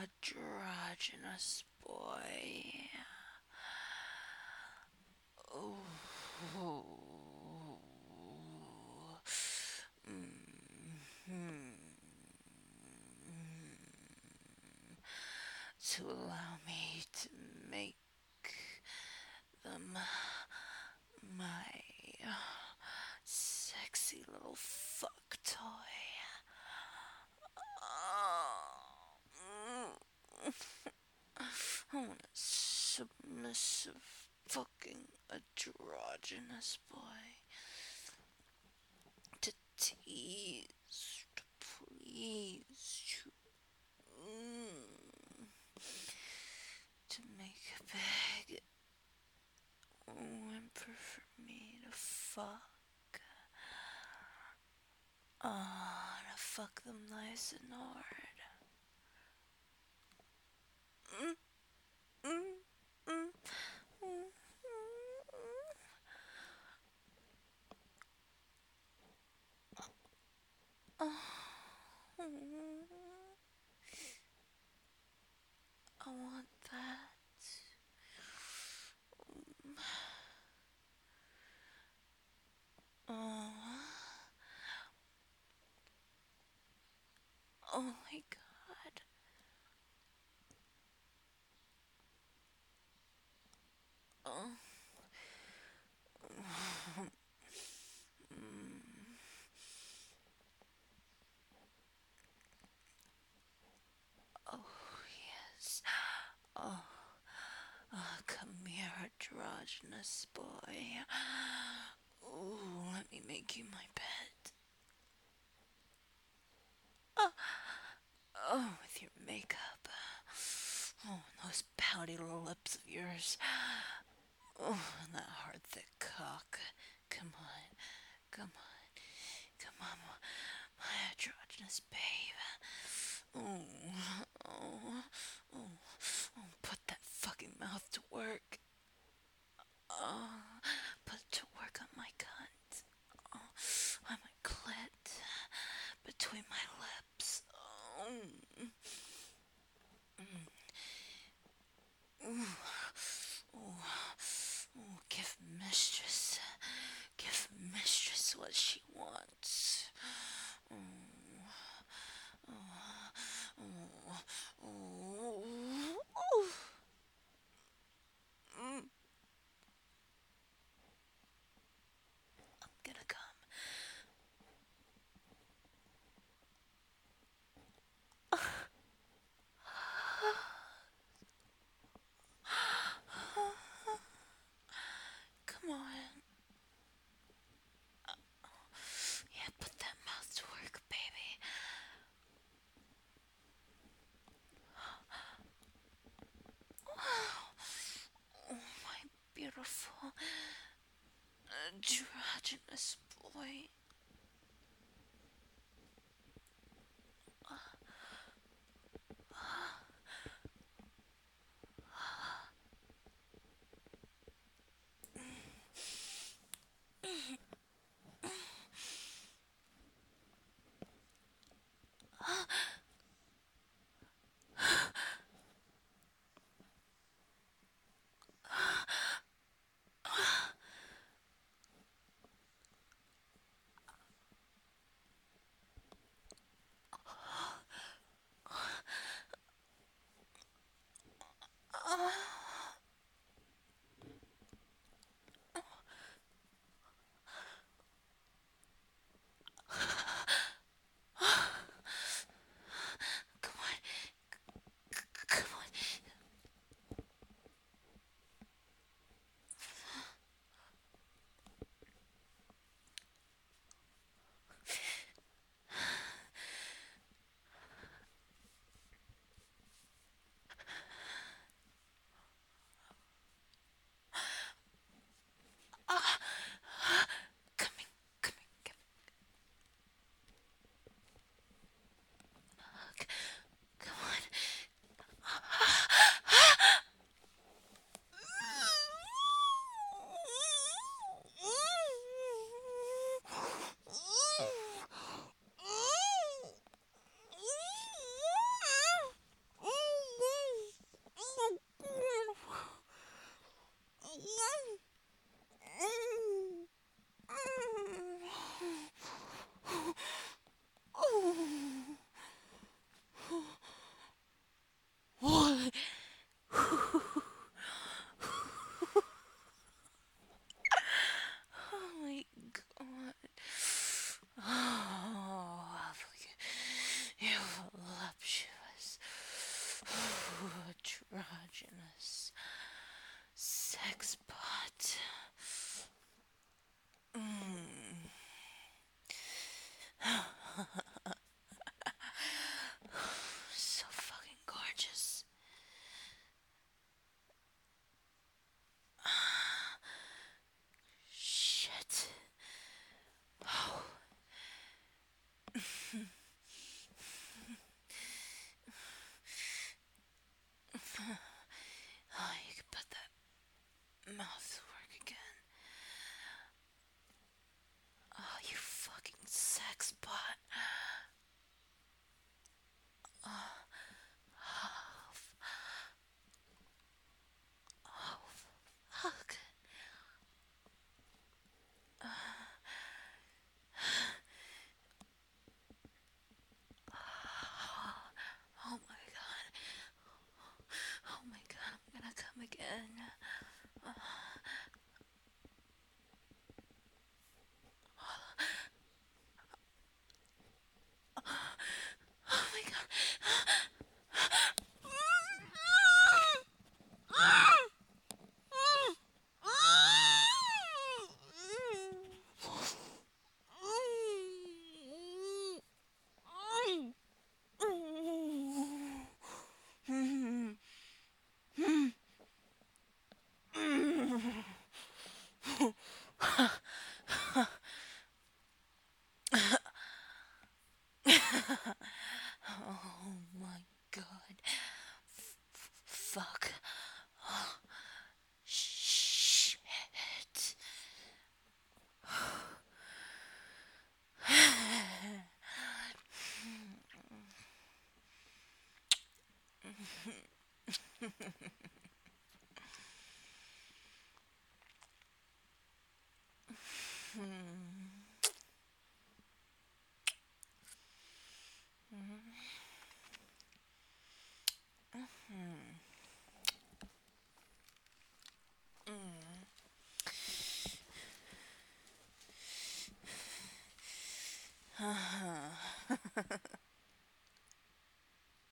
androgynous boy. Ooh. Mhm. To allow me to make them my sexy little fuck toy. I want a submissive fucking androgynous boy to tease, to please you, to make a big whimper for me to fuck. To fuck them nice and hard. Mm, mm, mm, mm, I want that. Oh, oh my god. Oh. Oh, yes. Oh, come here, androgynous boy. Ooh, let me make you my pet. Oh, oh, with your makeup. Oh, and those pouty little lips of yours. Oh, and that hard, thick cock. Come on, come on, come on, my androgynous babe. Oh, oh, oh, oh, put that fucking mouth to work. Oh, put it to work on my cunt. Oh, on my clit. Between my lips. Oh. Oh, give mistress what she wants. Oh, oh, oh, oh. Mm, gonna come. Come on. Yeah, put that mouth to work, baby. Oh, my beautiful androgynous boy. androgynous sex bot. So fucking gorgeous. Shit. Oh. Oh, you can put that mouth to work again. Oh, you fucking sex bot. Oh, fuck. Oh my god. Oh my god, I'm gonna come again. Oh my god. Oh my god. Fuck. Shit.